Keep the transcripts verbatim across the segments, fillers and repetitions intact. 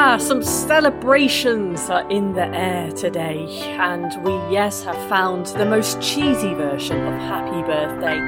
Ah, some celebrations are in the air today, and we, yes, have found the most cheesy version of Happy Birthday.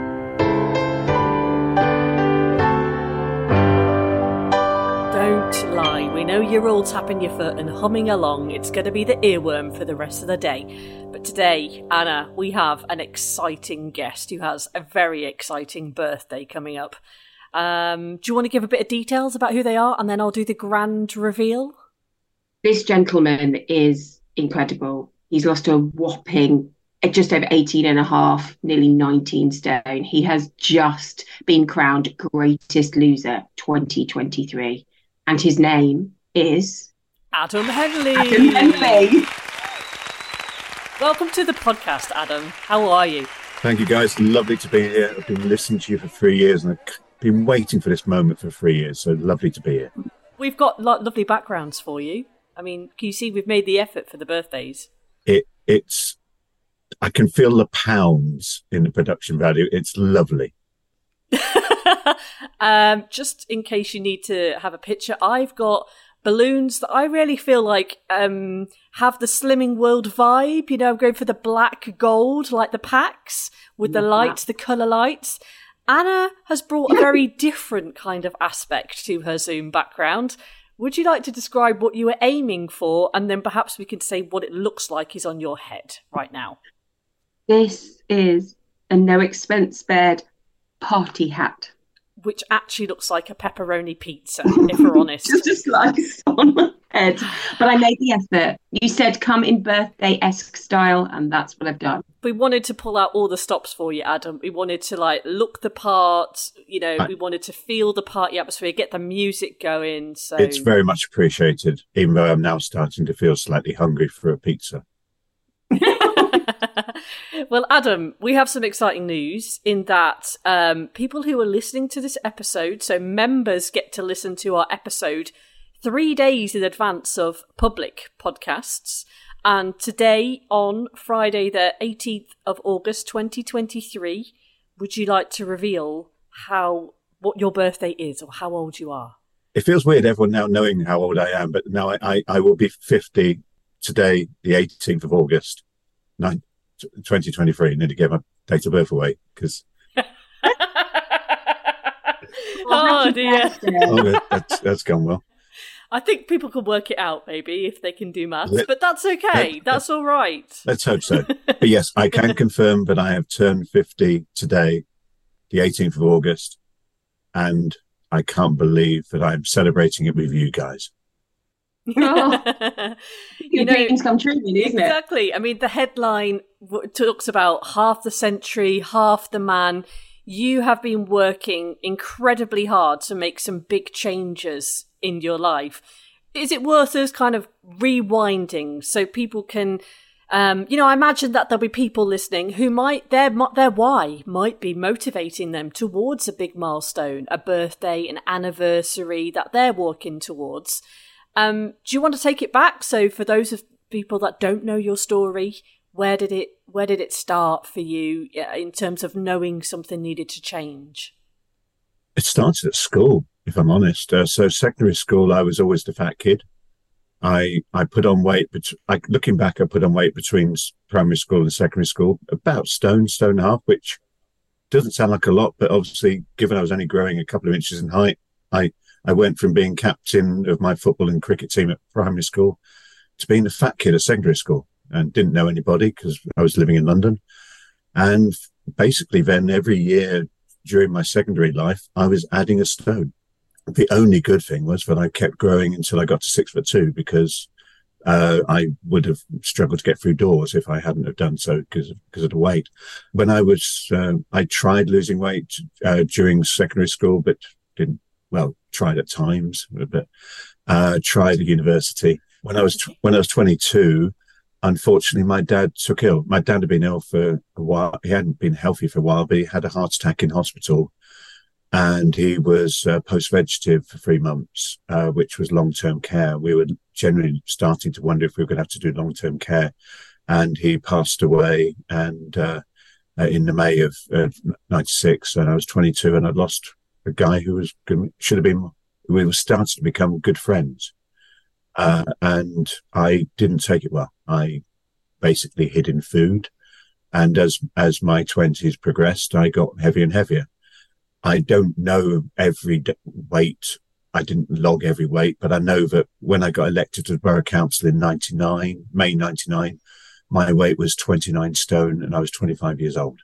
Don't lie, we know you're all tapping your foot and humming along. It's going to be the earworm for the rest of the day. But today, Anna, we have an exciting guest who has a very exciting birthday coming up. Um, do you want to give a bit of details about who they are, and then I'll do the grand reveal? This gentleman is incredible. He's lost a whopping just over eighteen and a half, nearly nineteen stone. He has just been crowned Greatest Loser twenty twenty-three. And his name is... Adam Henley. Adam Henley. Welcome to the podcast, Adam. How are you? Thank you, guys. Lovely to be here. I've been listening to you for three years and I've been waiting for this moment for three years. So lovely to be here. We've got lo- lovely backgrounds for you. I mean, can you see we've made the effort for the birthdays? It It's... I can feel the pounds in the production value. It's lovely. um, just in case you need to have a picture, I've got balloons that I really feel like um, have the Slimming World vibe. You know, I'm going for the black gold, like the packs, with the lights, the colour lights. Anna has brought a very different kind of aspect to her Zoom background. Would you like to describe what you were aiming for, and then perhaps we can say what it looks like is on your head right now? This is a no expense spared party hat. Which actually looks like a pepperoni pizza, if we're honest. Just a slice on my head. But I made the effort. You said come in birthday-esque style, and that's what I've done. We wanted to pull out all the stops for you, Adam. We wanted to like look the part, you know, I, we wanted to feel the party atmosphere, get the music going. So it's very much appreciated, even though I'm now starting to feel slightly hungry for a pizza. Well, Adam, we have some exciting news in that um, people who are listening to this episode, so members get to listen to our episode three days in advance of public podcasts. And today, on Friday, the eighteenth of August, twenty twenty-three, would you like to reveal how what your birthday is or how old you are? It feels weird, everyone now knowing how old I am, but now I, I, I will be fifty today, the eighteenth of August. Nine, twenty twenty-three. Need to get my date of birth away because. Oh dear! Oh, that's that's gone well. I think people can work it out, maybe if they can do maths, Let, but that's okay. Let, that's all right. Let's hope so. But yes, I can confirm that I have turned fifty today, the eighteenth of August, and I can't believe that I'm celebrating it with you guys. Oh, your you know, dreams come true, isn't it? Exactly. I mean, the headline talks about half the century, half the man. You have been working incredibly hard to make some big changes in your life. Is it worth us kind of rewinding so people can, um, you know, I imagine that there'll be people listening who might, their, their why might be motivating them towards a big milestone, a birthday, an anniversary that they're working towards. Um, do you want to take it back? So for those of people that don't know your story, where did it where did it start for you in terms of knowing something needed to change? It started at school, if I'm honest. Uh, so secondary school, I was always the fat kid. I I put on weight, but I, looking back, I put on weight between primary school and secondary school, about stone, stone and a half, which doesn't sound like a lot, but obviously, given I was only growing a couple of inches in height, I I went from being captain of my football and cricket team at primary school to being a fat kid at secondary school and didn't know anybody because I was living in London. And basically then every year during my secondary life, I was adding a stone. The only good thing was that I kept growing until I got to six foot two because uh, I would have struggled to get through doors if I hadn't have done so because of, because of the weight. When I was, uh, I tried losing weight uh, during secondary school, but didn't. Well, tried at times, but uh, tried at university. When I was tw- when I was twenty-two, unfortunately, my dad took ill. My dad had been ill for a while. He hadn't been healthy for a while, but he had a heart attack in hospital, and he was uh, post-vegetative for three months, uh, which was long-term care. We were generally starting to wonder if we were going to have to do long-term care, and he passed away. And uh, uh, in the May of uh, ninety-six, and I was twenty-two, and I'd lost a guy who was should have been, we were starting to become good friends. uh, and I didn't take it well. I basically hid in food, and as as my twenties progressed, I got heavier and heavier. I don't know every d- weight. I didn't log every weight, but I know that when I got elected to Borough Council in ninety-nine, May ninety-nine, my weight was twenty-nine stone and I was twenty-five years old.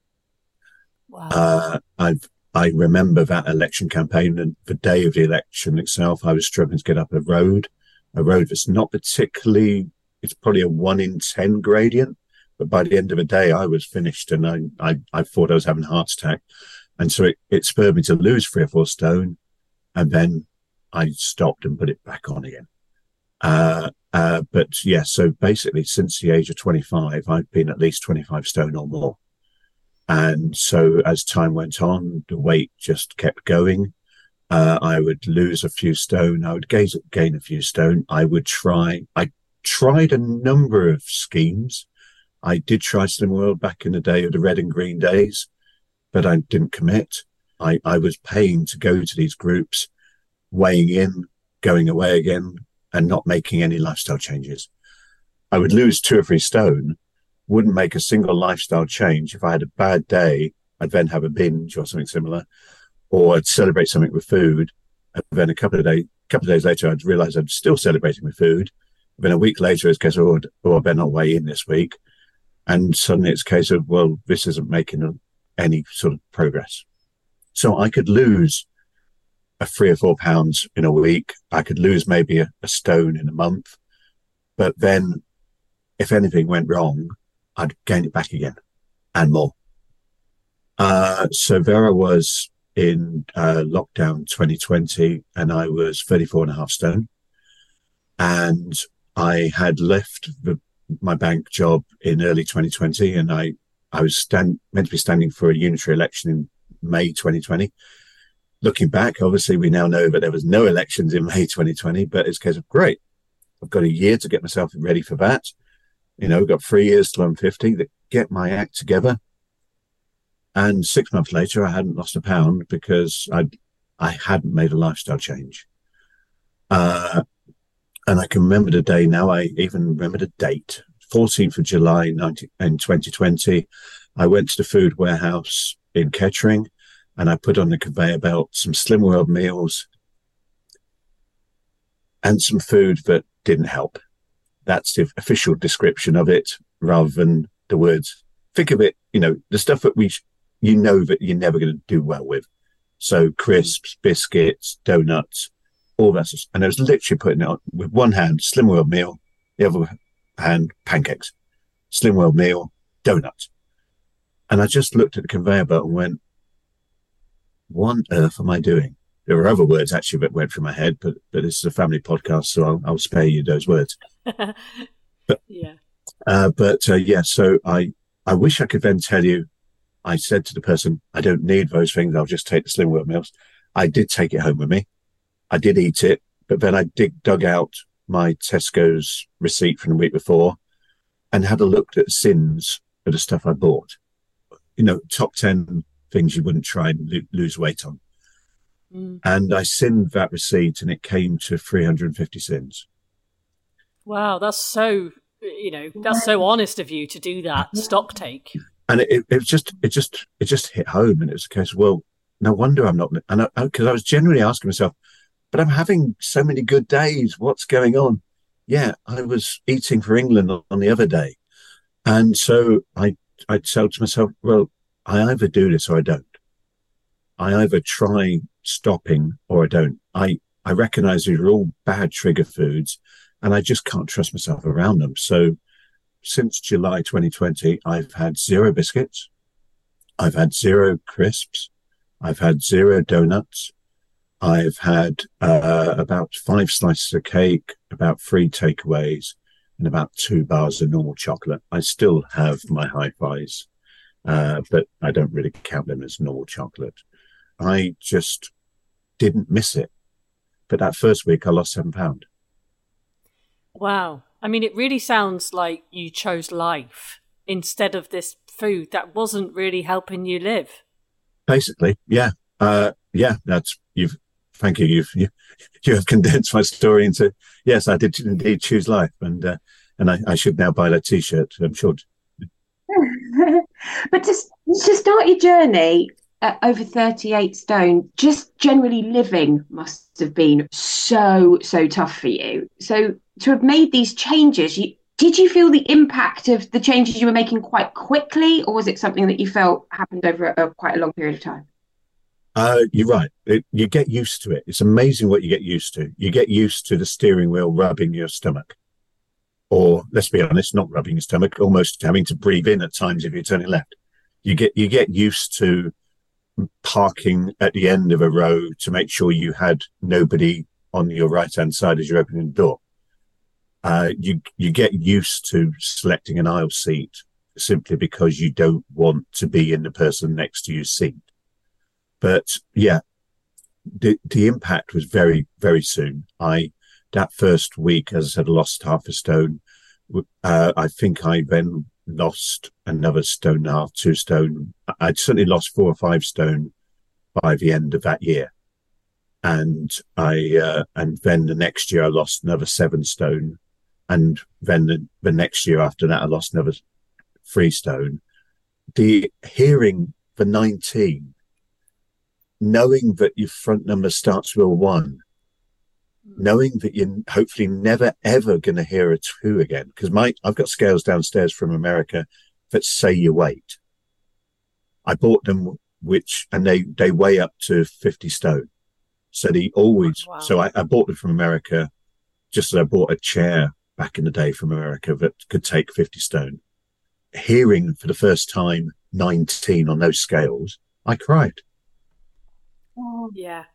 Wow. Uh, I've, I remember that election campaign, and the day of the election itself, I was struggling to get up a road, a road that's not particularly, it's probably a one in ten gradient, but by the end of the day, I was finished, and I, I, I thought I was having a heart attack. And so it, it spurred me to lose three or four stone. And then I stopped and put it back on again. Uh, uh, but yeah, so basically since the age of twenty-five, I've been at least twenty-five stone or more. And so as time went on, the weight just kept going. Uh, I would lose a few stone. I would gain, gain a few stone. I would try, I tried a number of schemes. I did try Slim World back in the day of the red and green days, but I didn't commit. I, I was paying to go to these groups, weighing in, going away again, and not making any lifestyle changes. I would lose two or three stone, wouldn't make a single lifestyle change. If I had a bad day, I'd then have a binge or something similar, or I'd celebrate something with food. And then a couple of days, couple of days later, I'd realize I'm still celebrating with food. Then a week later, it's a case of, oh, oh, I better not weigh in this week. And suddenly it's a case of, well, this isn't making a, any sort of progress. So I could lose a three or four pounds in a week. I could lose maybe a, a stone in a month. But then if anything went wrong, I'd gain it back again and more. Uh, so there I was in uh, lockdown twenty twenty, and I was thirty-four and a half stone. And I had left the, my bank job in early twenty twenty, and I, I was stand, meant to be standing for a unitary election in May twenty twenty. Looking back, obviously, we now know that there was no elections in May twenty twenty, but it's a case of, great, I've got a year to get myself ready for that. You know, got three years till I'm fifty, that get my act together. And six months later, I hadn't lost a pound because I I hadn't made a lifestyle change. Uh, and I can remember the day now. I even remember the date, fourteenth of July in twenty twenty. I went to the food warehouse in Kettering, and I put on the conveyor belt some Slim World meals and some food that didn't help. That's the official description of it, rather than the words. Think of it, you know, the stuff that we, you know, that you're never going to do well with. So crisps, biscuits, donuts, all that stuff. And I was literally putting it on with one hand, Slim World meal, the other hand, pancakes, Slim World meal, donuts. And I just looked at the conveyor belt and went, what on earth am I doing? There were other words actually that went through my head, but, but this is a family podcast, so I'll, I'll spare you those words. But, yeah. Uh, but uh, yeah, so I, I wish I could then tell you, I said to the person, I don't need those things. I'll just take the Slim World meals. I did take it home with me. I did eat it, but then I dig, dug out my Tesco's receipt from the week before and had a look at sins of the stuff I bought. You know, top ten things you wouldn't try and lo- lose weight on. Mm. And I sinned that receipt, and it came to three hundred fifty sins. Wow, that's so, you know, that's so honest of you to do that stock take. And it, it, it just, it just, it just hit home, and it was a case of, well, no wonder I'm not, and because I, I was generally asking myself, but I'm having so many good days. What's going on? Yeah, I was eating for England on the other day. And so I, I told to myself, well, I either do this or I don't. I either try stopping or I don't. I, I recognize these are all bad trigger foods, and I just can't trust myself around them. So since July twenty twenty, I've had zero biscuits. I've had zero crisps. I've had zero donuts. I've had uh, about five slices of cake, about three takeaways, and about two bars of normal chocolate. I still have my Hi-Fis, uh, but I don't really count them as normal chocolate. I just didn't miss it. But that first week, I lost seven pounds. Wow. I mean, it really sounds like you chose life instead of this food that wasn't really helping you live. Basically, yeah. Uh, yeah, that's, you've thank you. You've you, you have condensed my story into yes, I did indeed choose life, and uh, and I, I should now buy that T-shirt. I'm sure. But to to start your journey at over thirty-eight stone, just generally living must have been so so tough for you. So to have made these changes, you, did you feel the impact of the changes you were making quite quickly, or was it something that you felt happened over a, a quite a long period of time? Uh, you're right. It, you get used to it. It's amazing what you get used to. You get used to the steering wheel rubbing your stomach. Or let's be honest, not rubbing your stomach, almost having to breathe in at times if you're turning left. You get you get used to parking at the end of a row to make sure you had nobody on your right-hand side as you're opening the door. Uh, you you get used to selecting an aisle seat simply because you don't want to be in the person next to your seat. But yeah, the the impact was very, very soon. I that first week, as I said, I lost half a stone. Uh, I think I then lost another stone and a half, two stone. I'd certainly lost four or five stone by the end of that year. And I uh, and then the next year I lost another seven stone. And then the, the next year after that, I lost another three stone. The hearing the nineteen, knowing that your front number starts with a one, knowing that you're hopefully never, ever going to hear a two again. Because my I've got scales downstairs from America that say your weight. I bought them, which, and they, they weigh up to fifty stone. So they always, wow. so I, I bought them from America, just as I bought a chair back in the day from America that could take fifty stone. Hearing for the first time nineteen on those scales, I cried. Oh. Yeah.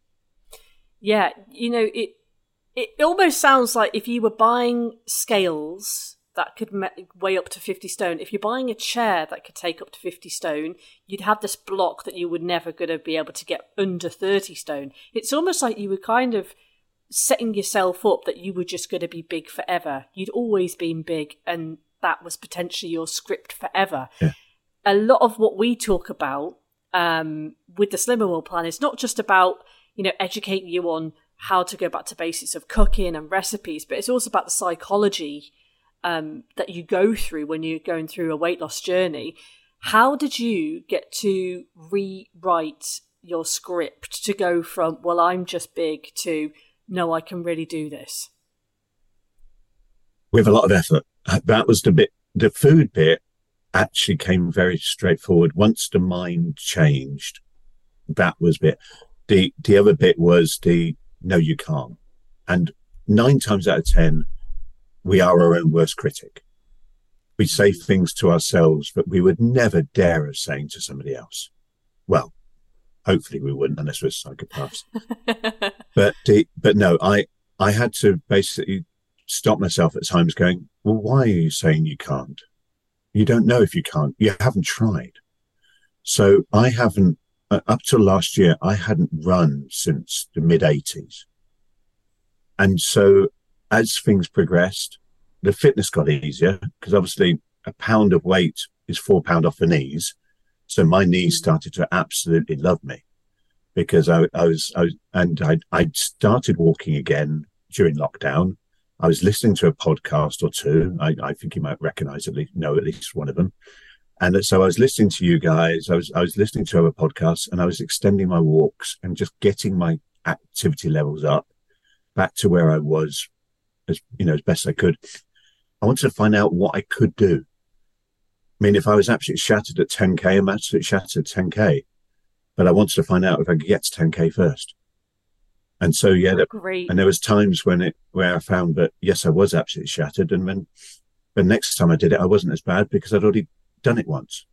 Yeah, you know, it it almost sounds like if you were buying scales that could me- weigh up to fifty stone, if you're buying a chair that could take up to fifty stone, you'd have this block that you were never going to be able to get under thirty stone. It's almost like you were kind of setting yourself up that you were just going to be big forever. You'd always been big, and that was potentially your script forever. Yeah. A lot of what we talk about um, with the Slimming World plan is not just about, you know, educating you on how to go back to basics of cooking and recipes, but it's also about the psychology um, that you go through when you're going through a weight loss journey. How did you get to rewrite your script to go from, well, I'm just big, to, no, I can really do this? With a lot of effort. That was the bit, the food bit actually came very straightforward. Once the mind changed, that was bit. The the other bit was the, no, you can't. And nine times out of ten, we are our own worst critic. We say things to ourselves that we would never dare of saying to somebody else. Well, hopefully we wouldn't, unless we're psychopaths. but the, but no, I I had to basically stop myself at times going, well, why are you saying you can't? You don't know if you can't. You haven't tried. So I haven't, uh, up till last year, I hadn't run since the mid eighties. And so as things progressed, the fitness got easier, because obviously a pound of weight is four pound off the knees. So my knees started to absolutely love me, because I, I was, I was, and I, I started walking again during lockdown. I was listening to a podcast or two. I, I think you might recognize at least, know at least one of them. And so I was listening to you guys. I was, I was listening to other podcasts, and I was extending my walks and just getting my activity levels up back to where I was, as you know, as best I could. I wanted to find out what I could do. I mean, if I was absolutely shattered at ten K, I'm absolutely shattered at ten K. But I wanted to find out if I could get to ten K first. And so, yeah, that, and there was times when it, where I found that, yes, I was absolutely shattered. And then the next time I did it, I wasn't as bad because I'd already done it once.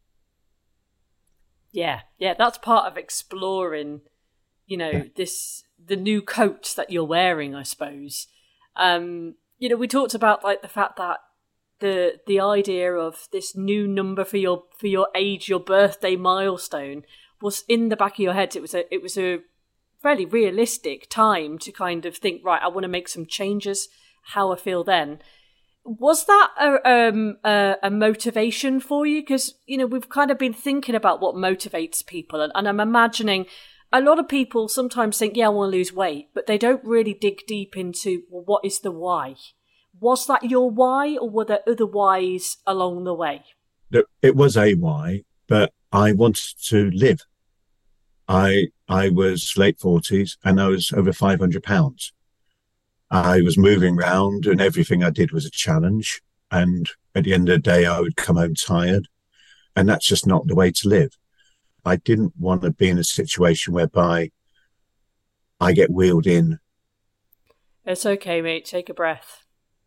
Yeah. Yeah. That's part of exploring, you know, yeah. this, the new coat that you're wearing, I suppose. Um, you know, we talked about like the fact that the, the idea of this new number for your, for your age, your birthday milestone was in the back of your head. It was a, it was a, fairly realistic time to kind of think, right, I want to make some changes, how I feel then. Was that a, um, a, a motivation for you? Because, you know, we've kind of been thinking about what motivates people. And, and I'm imagining a lot of people sometimes think, yeah, I want to lose weight, but they don't really dig deep into, well, what is the why? Was that your why, or were there other whys along the way? It was a why, but I wanted to live. I I was late forties and I was over five hundred pounds. I was moving around and everything I did was a challenge. And at the end of the day, I would come home tired. And that's just not the way to live. I didn't want to be in a situation whereby I get wheeled in. It's okay, mate. Take a breath.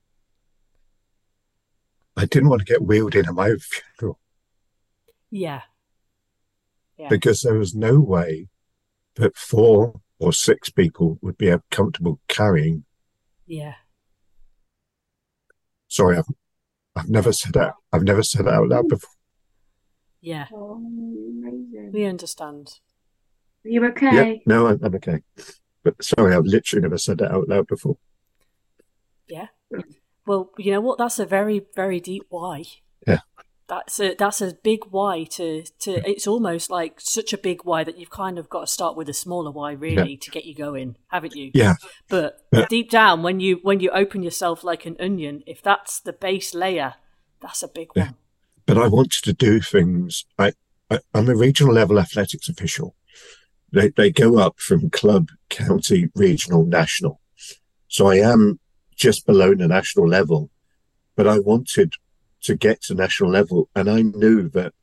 I didn't want to get wheeled in at my own funeral. Yeah. Yeah. Because there was no way that four or six people would be comfortable carrying. Yeah. Sorry, I've, I've never said that. I've never said that out loud before. Yeah. Oh, amazing. We understand. Are you okay? Yeah, no, I'm, I'm okay. But sorry, I've literally never said that out loud before. Yeah. Well, you know what? That's a very, very deep why. Yeah. That's a that's a big why to, to it's almost like such a big why that you've kind of got to start with a smaller why really yeah. to get you going, haven't you? Yeah. But yeah. deep down, when you when you open yourself like an onion, if that's the base layer, that's a big yeah. one. But I wanted to do things. I, I I'm a regional level athletics official. They they go up from club, county, regional, national. So I am just below the national level, but I wanted to get to national level. And I knew that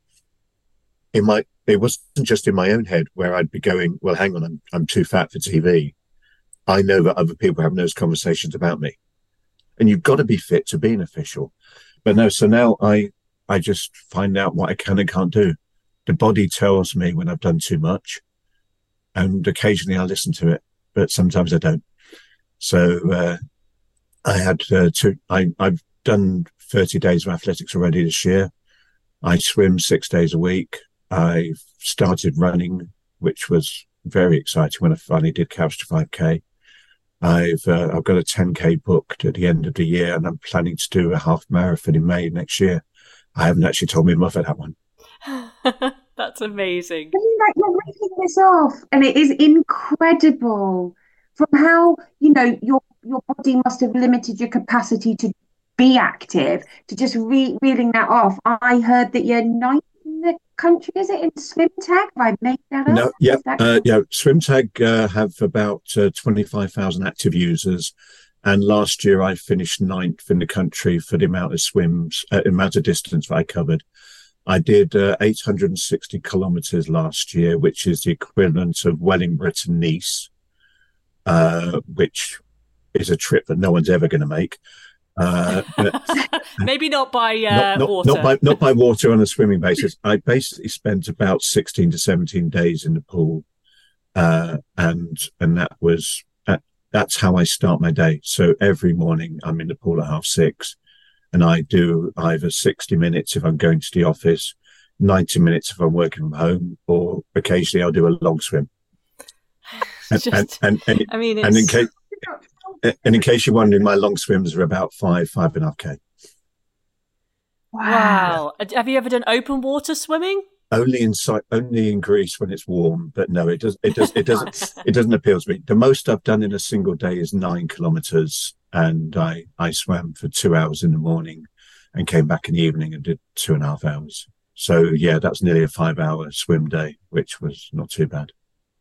in my, it wasn't just in my own head where I'd be going, well, hang on, I'm, I'm too fat for T V. I know that other people are having those conversations about me, and you've got to be fit to be an official. But no, so now I, I just find out what I can and can't do. The body tells me when I've done too much, and occasionally I listen to it, but sometimes I don't. So, uh, I had uh, two, I, I've done thirty days of athletics already this year. I swim six days a week. I started running, which was very exciting when I finally did Couch to five K. I've uh, I've got a ten K booked at the end of the year, and I'm planning to do a half marathon in May next year. I haven't actually told my mother that one. That's amazing. I mean, like, you're reading this off, and it is incredible from how, you know, your your body must have limited your capacity to be active, to just re- reeling that off. I heard that you're ninth in the country, is it, in swim tag? Have I made that up? No, yeah, that uh, yeah. Swim tag uh, have about uh, twenty-five thousand active users, and last year I finished ninth in the country for the amount of swims, uh, amount of distance that I covered. I did uh, eight hundred sixty kilometres last year, which is the equivalent of Wellingborough to Nice, uh, which is a trip that no one's ever going to make. Uh, Maybe not by uh, not, not, water. Not by, not by water on a swimming basis. I basically spent about sixteen to seventeen days in the pool. Uh, and, and that was, uh, that's how I start my day. So every morning I'm in the pool at half six, and I do either sixty minutes if I'm going to the office, ninety minutes if I'm working from home, or occasionally I'll do a long swim. And, Just, and, and, and, I mean, it's... and in case, And in case you're wondering, my long swims are about five, five and a half K. Wow. wow. Have you ever done open water swimming? Only in only in Greece when it's warm, but no, it does it does it doesn't it doesn't appeal to me. The most I've done in a single day is nine kilometers, and I I swam for two hours in the morning and came back in the evening and did two and a half hours. So yeah, that's nearly a five hour swim day, which was not too bad.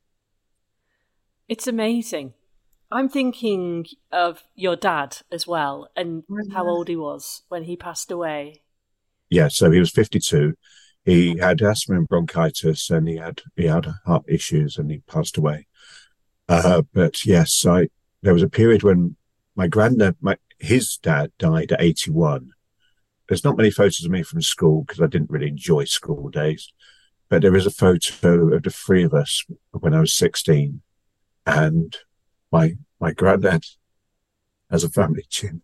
It's amazing. I'm thinking of your dad as well, and how old he was when he passed away. Yeah, so he was fifty-two. He had asthma and bronchitis, and he had he had heart issues, and he passed away. Uh, but yes, I there was a period when my granddad, my his dad, died at eighty-one. There's not many photos of me from school because I didn't really enjoy school days, but there is a photo of the three of us when I was sixteen, and My my granddad has a family chin,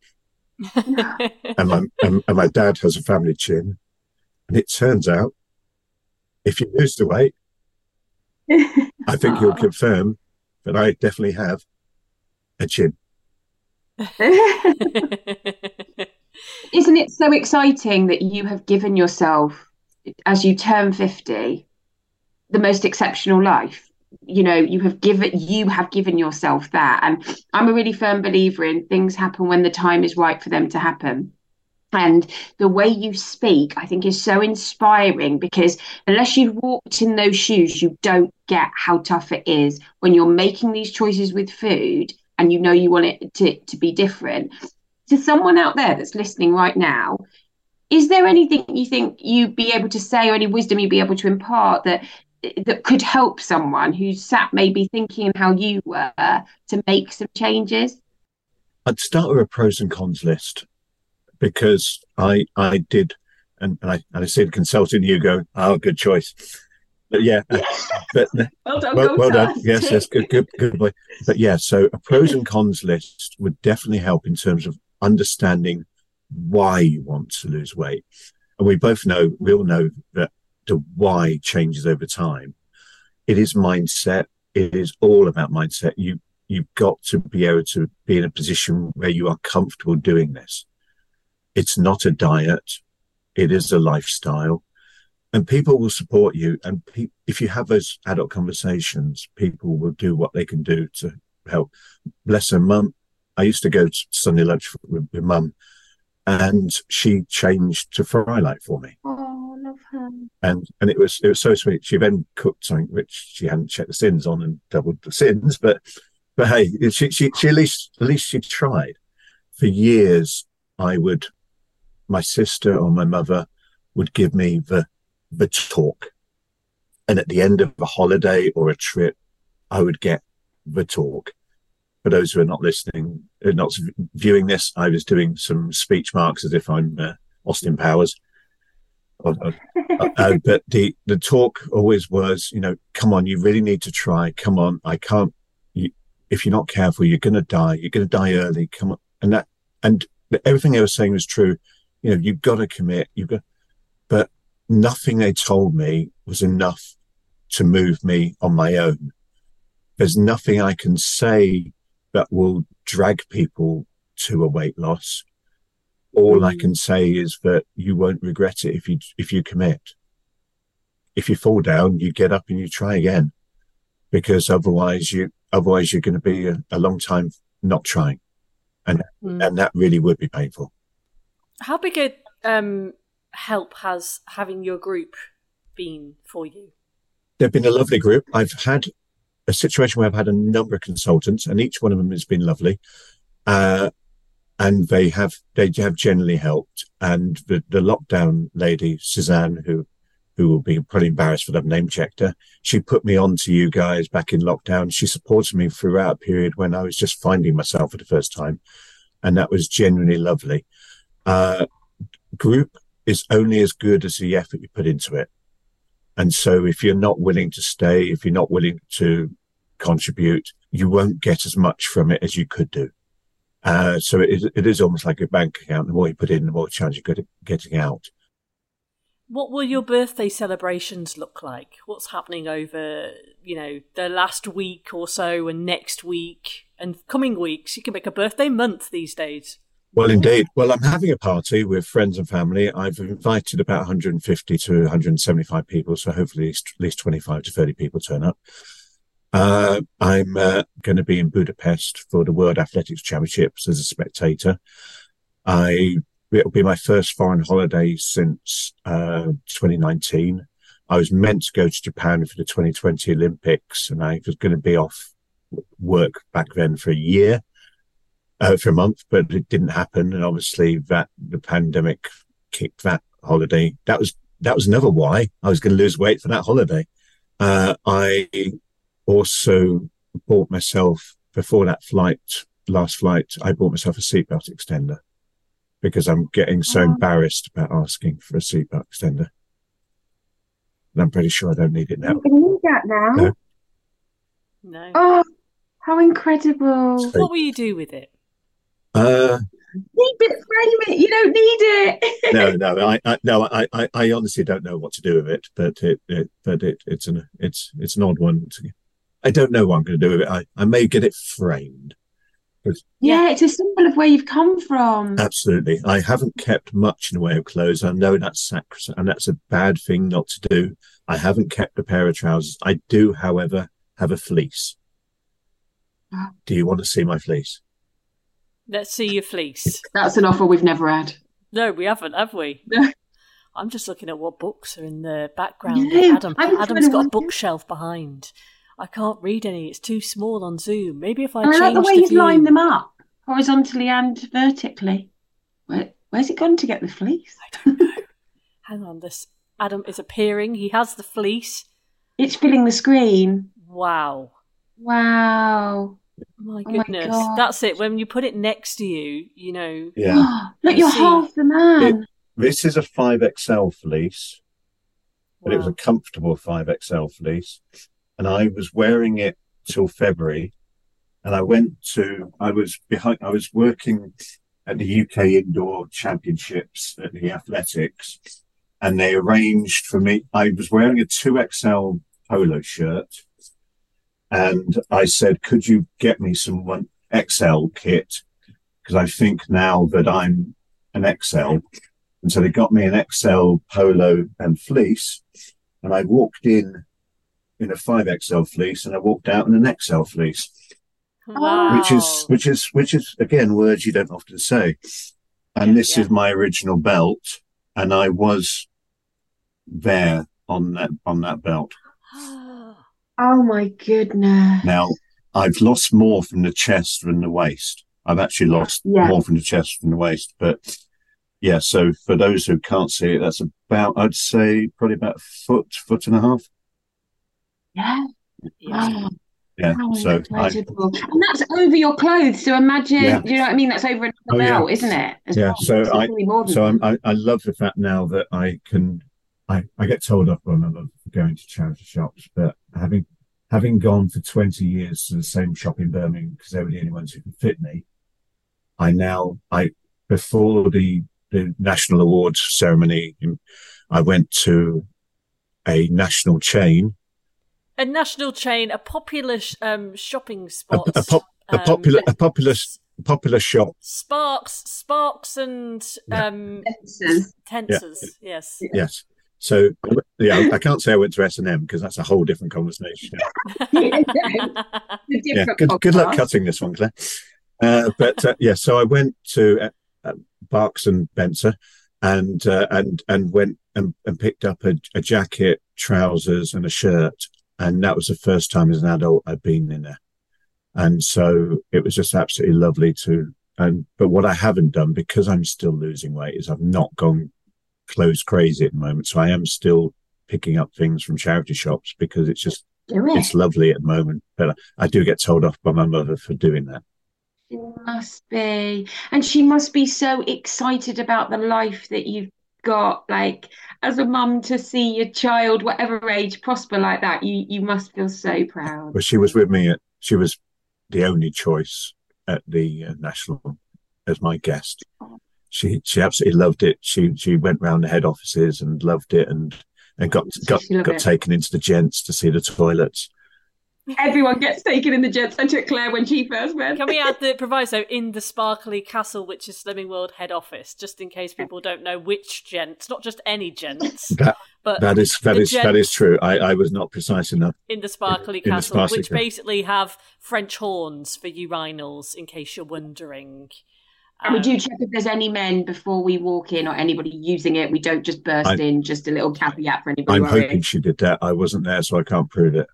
and my and, and my dad has a family chin, and it turns out, if you lose the weight, I think you'll confirm that I definitely have a chin. Isn't it so exciting that you have given yourself, as you turn fifty, the most exceptional life? you know, you have given you have given yourself that. And I'm a really firm believer in things happen when the time is right for them to happen. And the way you speak, I think, is so inspiring, because unless you've walked in those shoes, you don't get how tough it is when you're making these choices with food and you know you want it to, to be different. To someone out there that's listening right now, is there anything you think you'd be able to say, or any wisdom you'd be able to impart that that could help someone who's sat maybe thinking how you were to make some changes? I'd start with a pros and cons list, because I I did, and, and I and I see the consultant you go, oh, good choice. But yeah, Yeah. but well done, well, well done. first. Yes, yes, good, good, good boy. But yeah, so a pros and cons list would definitely help in terms of understanding why you want to lose weight. And we both know, we all know that the why changes over time. It is mindset. It is all about mindset. You you've got to be able to be in a position where you are comfortable doing this. It's not a diet. It is a lifestyle, and people will support you. And pe- if you have those adult conversations, people will do what they can do to help. Bless her mum. I used to go to Sunday lunch with, with mum, and she changed to fry light for me. Oh, love her. And and it was it was so sweet. She then cooked something which she hadn't checked the sins on and doubled the sins, but but hey, she she, she at least at least she tried. For years, I would. My sister or my mother would give me the the talk, and at the end of a holiday or a trip, I would get the talk. For those who are not listening, uh, not viewing this, I was doing some speech marks as if I'm uh, Austin Powers. Uh, uh, uh, but the the talk always was, you know, come on, you really need to try. Come on, I can't. You, if you're not careful, you're going to die. You're going to die early. Come on, and that and everything they were saying was true. You know, you've got to commit. You've got, but nothing they told me was enough to move me on my own. There's nothing I can say that will drag people to a weight loss. All mm. I can say is that you won't regret it if you if you commit. If you fall down, you get up and you try again, because otherwise you otherwise you're going to be a, a long time not trying, and mm. and that really would be painful. How big a um, help has having your group been for you? They've been a lovely group. I've had a situation where I've had a number of consultants, and each one of them has been lovely. Uh, and they have they have generally helped. And the, the lockdown lady, Suzanne, who who will be probably embarrassed that I've name checked her, she put me on to you guys back in lockdown. She supported me throughout a period when I was just finding myself for the first time. And that was genuinely lovely. Uh, group is only as good as the effort you put into it. And so if you're not willing to stay, if you're not willing to contribute, you won't get as much from it as you could do. Uh, so it is, it is almost like a bank account. The more you put in, the more chance you get getting out. What will your birthday celebrations look like? What's happening over, you know, the last week or so, and next week and coming weeks? You can make a birthday month these days. Well, indeed. Well, I'm having a party with friends and family. I've invited about one hundred fifty to one hundred seventy-five people, so hopefully at least twenty-five to thirty people turn up. Uh, I'm uh, going to be in Budapest for the World Athletics Championships as a spectator. I it'll be my first foreign holiday since uh, twenty nineteen. I was meant to go to Japan for the twenty twenty Olympics, and I was going to be off work back then for a year. Uh, for a month, but it didn't happen, and obviously that the pandemic kicked that holiday. That was that was another why I was going to lose weight for that holiday. Uh, I also bought myself before that flight, last flight. I bought myself a seatbelt extender because I'm getting so oh. embarrassed about asking for a seatbelt extender, and I'm pretty sure I don't need it now. You can need that now. No. No. Oh, how incredible! So, what will you do with it? Uh, Keep it, frame it. You don't need it. no, no, I, I, no, I, I, I honestly don't know what to do with it. But it, it but it, it's an, it's, it's an odd one. I don't know what I'm going to do with it. I, I may get it framed. Yeah, it's a symbol of where you've come from. Absolutely. I haven't kept much in the way of clothes. I know that's sacrosanct, and that's a bad thing not to do. I haven't kept a pair of trousers. I do, however, have a fleece. Do you want to see my fleece? Let's see your fleece. That's an offer we've never had. No, we haven't, have we? No. I'm just looking at what books are in the background. No, Adam, Adam's got a bookshelf behind. I can't read any. It's too small on Zoom. Maybe if I, I change like the way the he's view... lined them up, horizontally and vertically. Where, where's it gone to get the fleece? I don't know. Hang on, this Adam is appearing. He has the fleece. It's filling the screen. Wow. Wow. My Oh my goodness. God. That's it. When you put it next to you, you know. Yeah. Look, You you're see- half the man. It- This is a five X L fleece, but it was Wow. a comfortable five X L fleece. And I was wearing it till February. And I went to, I was behind, I was working at the U K Indoor Championships at the Athletics. And they arranged for me, I was wearing a two X L polo shirt. And I said, could you get me some one X L kit? Because I think now that I'm an X L. And so they got me an X L polo and fleece. And I walked in in a five X L fleece and I walked out in an X L fleece, Wow. which is, which is, which is, again, words you don't often say. And Yeah, this yeah. is my original belt. And I was there on that, on that belt. Oh my goodness. Now, I've lost more from the chest than the waist. I've actually lost Yeah. more from the chest than the waist. But yeah, so for those who can't see it, that's about, I'd say, probably about a foot, foot and a half. Yeah. Yeah. Oh, Yeah. how So I, incredible. And that's over your clothes. So imagine, Yeah. do you know what I mean? That's over another Oh, yeah. belt, isn't it? As Yeah, well. so It's I- probably more than so I'm, that. I, I love the fact now that I can, I, I get told off when I love going to charity shops, but having, having gone for twenty years to the same shop in Birmingham because they were the only ones who could fit me, I now, I, before the, the national awards ceremony, I went to a national chain, A national chain, a popular sh- um, shopping a, spot. a, pop, a um, popular, a popular, popular shop. Sparks, Sparks and Yeah. um, Fences. Tensors, yes. Yes. So, yeah, I can't say I went to S and M because that's a whole different conversation. The Yeah, different good, good luck podcast. cutting this one, Claire. Uh, but uh, yeah, so I went to uh, uh, Barks and Spencer and uh, and and went and, and picked up a, a jacket, trousers, and a shirt, and that was the first time as an adult I'd been in there, and so it was just absolutely lovely to. And but what I haven't done, because I'm still losing weight, is I've not gone clothes crazy at the moment, so I am still picking up things from charity shops because it's just Do it. it's lovely at the moment. But I do get told off by my mother for doing that. She must be. And she must be so excited about the life that you've got. Like, as a mum, to see your child, whatever age, prosper like that, you, you must feel so proud. But she was with me. At, she was the only choice at the uh, national as my guest. She she absolutely loved it. She she went round the head offices and loved it, and and got got She loved got it. taken into the gents to see the toilets. Everyone gets taken in the jets. I took Claire when she first went. Can we add the proviso in the sparkly castle, which is Slimming World head office, just in case people don't know which gents, not just any gents, That but that is that the is that gents is true. I, I was not precise enough. in the sparkly in the castle, sparkly which castle. basically have French horns for urinals, in case you're wondering. And we Um, do check if there's any men before we walk in or anybody using it. We don't just burst I- in. Just a little caveat for anybody I'm worrying. hoping she did that. I wasn't there, so I can't prove it.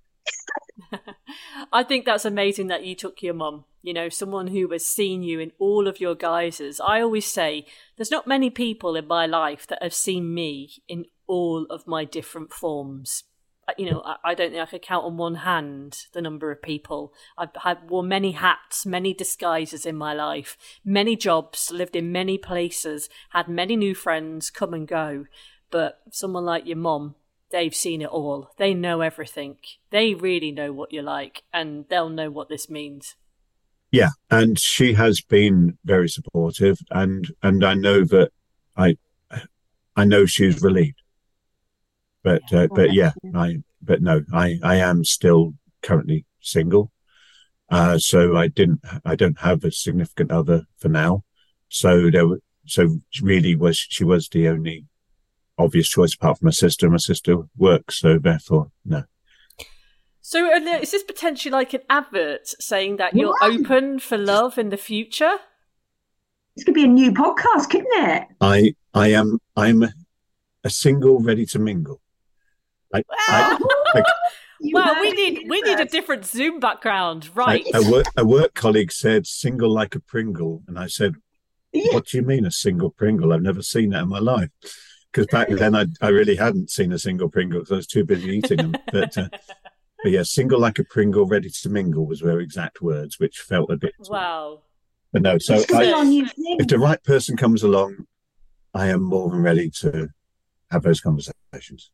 I think that's amazing that you took your mum, you know, someone who has seen you in all of your guises. I always say there's not many people in my life that have seen me in all of my different forms. Uh, You know, I, I don't think I could count on one hand the number of people. I've had worn many hats, many disguises in my life, many jobs, lived in many places, had many new friends come and go. But someone like your mum, they've seen it all. They know everything. They really know what you're like, and they'll know what this means. Yeah, and she has been very supportive, and and I know that I I know she's relieved. But uh, but yeah, I but no, I I am still currently single, uh, so I didn't I don't have a significant other for now. So there were, so really was she was the only obvious choice apart from my sister. My sister works, so therefore no. So uh, is this potentially like an advert saying that you're what? open for love in the future? This could be a new podcast, couldn't it? I I am I'm a single ready to mingle. I, I, I, well, we need we need a different Zoom background, right? A, a, work, a work colleague said "single like a Pringle," and I said, yeah. "What do you mean a single Pringle? I've never seen that in my life." Because back then I I really hadn't seen a single Pringle because I was too busy eating them. But, uh, but yeah, "single like a Pringle, ready to mingle" was their exact words, which felt a bit. Wow. But no, so I, if the right person comes along, I am more than ready to have those conversations.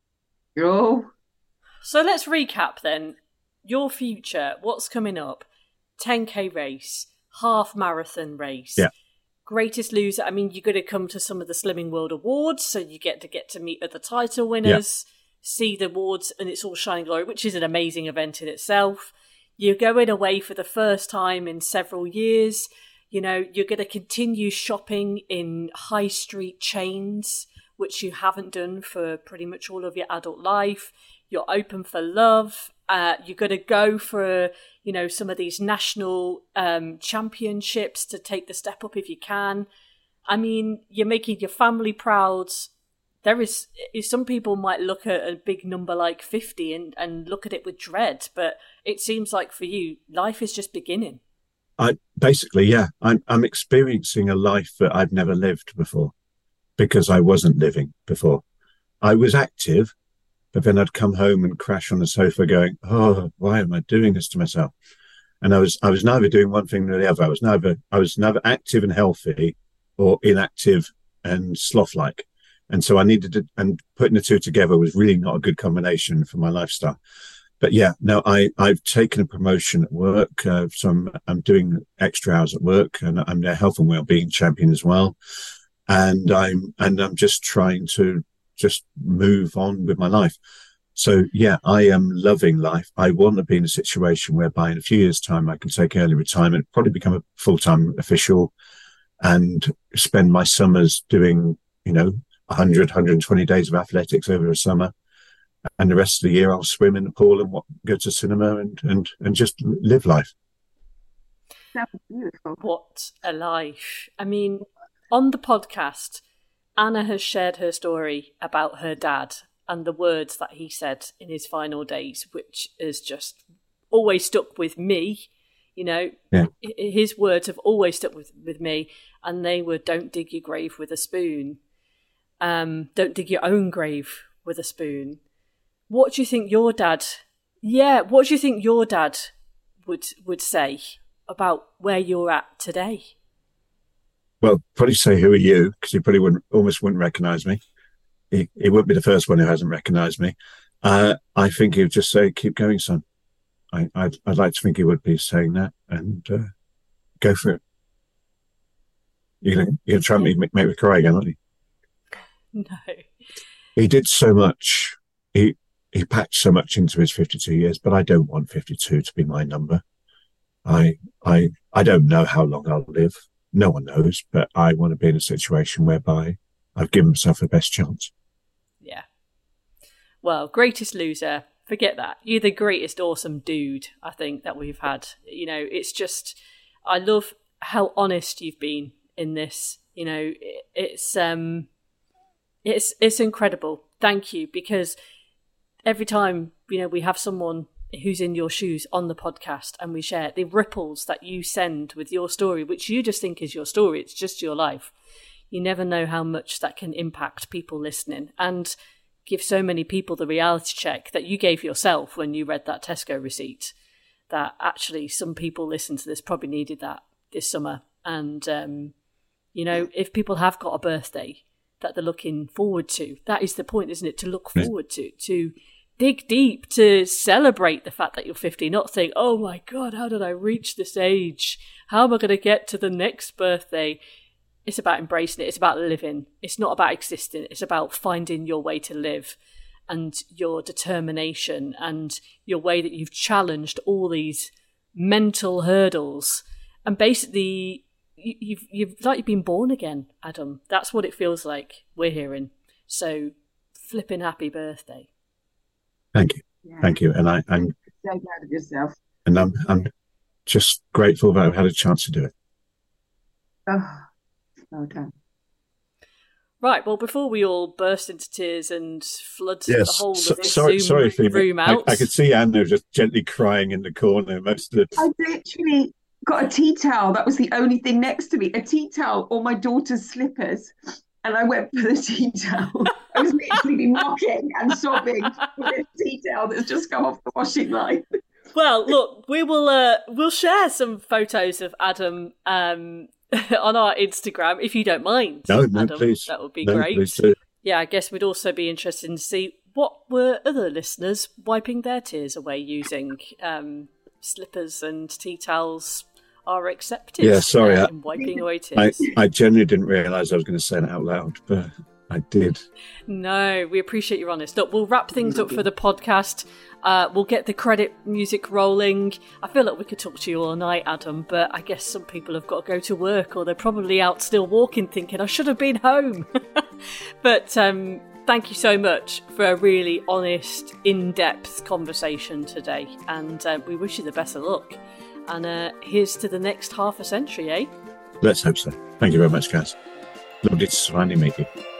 Oh. So let's recap then. Your future, what's coming up? ten K race, half marathon race. Yeah. Greatest Loser. I mean, you're going to come to some of the Slimming World Awards, so you get to get to meet other title winners, yeah. see the awards, and it's all shining glory, which is an amazing event in itself. You're going away for the first time in several years. You know, you're going to continue shopping in high street chains, which you haven't done for pretty much all of your adult life. You're open for love. Uh, you're going to go for, you know, some of these national um, championships to take the step up if you can. I mean, you're making your family proud. There is, some people might look at a big number like fifty and, and look at it with dread, but it seems like for you, life is just beginning. I basically, yeah, I'm I'm experiencing a life that I've never lived before because I wasn't living before. I was active, but then I'd come home and crash on the sofa going, oh, why am I doing this to myself? And I was I was neither doing one thing nor the other. I was neither I was neither active and healthy or inactive and sloth-like. And so I needed to, and putting the two together was really not a good combination for my lifestyle. But yeah, no, I, I've taken a promotion at work. Uh, so I'm, I'm doing extra hours at work, and I'm their health and wellbeing champion as well. And I'm, and I'm just trying to just move on with my life. So yeah, I am loving life. I want to be in a situation whereby in a few years' time, I can take early retirement, probably become a full-time official and spend my summers doing, you know, one hundred, one hundred twenty days of athletics over a summer, and the rest of the year I'll swim in the pool and what, go to cinema and, and, and just live life. That's beautiful. What a life. I mean, on the podcast, Anna has shared her story about her dad and the words that he said in his final days, which has just always stuck with me. You know, yeah. His words have always stuck with, with me, and they were, don't dig your grave with a spoon. Um, don't dig your own grave with a spoon. What do you think your dad, yeah, what do you think your dad would would say about where you're at today? Well, probably say, who are you? Because he probably wouldn't, almost wouldn't recognise me. He, he wouldn't be the first one who hasn't recognised me. Uh, I think he would just say, keep going, son. I, I'd, I'd like to think he would be saying that, and uh, go for it. You're going you're to try and make, make me cry again, aren't you? No. He did so much. He he packed so much into his fifty-two years, but I don't want fifty-two to be my number. I I I don't know how long I'll live. No one knows, but I want to be in a situation whereby I've given myself the best chance. Yeah. Well, Greatest Loser, forget that. You're the greatest awesome dude, I think, that we've had. You know, it's just, I love how honest you've been in this. You know, it, it's um It's it's incredible. Thank you, because every time, you know, we have someone who's in your shoes on the podcast and we share the ripples that you send with your story, which you just think is your story, it's just your life. You never know how much that can impact people listening and give so many people the reality check that you gave yourself when you read that Tesco receipt, that actually some people listen to this probably needed that this summer. And, um, you know, if people have got a birthday that they're looking forward to, that is the point, isn't it? To look forward to, to dig deep, to celebrate the fact that you're fifty, not think, oh my God, how did I reach this age? How am I going to get to the next birthday? It's about embracing it. It's about living. It's not about existing. It's about finding your way to live and your determination and your way that you've challenged all these mental hurdles. And basically, You've you've like you've been born again, Adam. That's what it feels like we're hearing. So, flipping happy birthday! Thank you, yeah. Thank you. And I and so proud of yourself. And I'm, I'm just grateful that I've had a chance to do it. Oh, well done. Right, well, before we all burst into tears and flood Yes, the whole so, of this sorry, Zoom sorry, Phoebe. room out. I, I could see Anna just gently crying in the corner most of the... I literally got a tea towel. That was the only thing next to me. A tea towel or my daughter's slippers. And I went for the tea towel. I was literally mocking and sobbing for this tea towel that's just come off the washing line. Well, look, we will uh, we'll share some photos of Adam um, on our Instagram, if you don't mind. No, no, Adam. please. That would be no, great. Please do. Yeah, I guess we'd also be interested to see what were other listeners wiping their tears away using. Um, slippers and tea towels are accepted. Yeah, sorry. Uh, I, in wiping away I, tears. I genuinely didn't realise I was going to say that out loud, but I did. No, we appreciate your honesty. Look, we'll wrap things up for the podcast. Uh, we'll get the credit music rolling. I feel like we could talk to you all night, Adam, but I guess some people have got to go to work, or they're probably out still walking thinking, I should have been home. But um, thank you so much for a really honest, in-depth conversation today, and uh, we wish you the best of luck. And uh, here's to the next half a century, eh? Let's hope so. Thank you very much, guys. Lovely to finally meet you.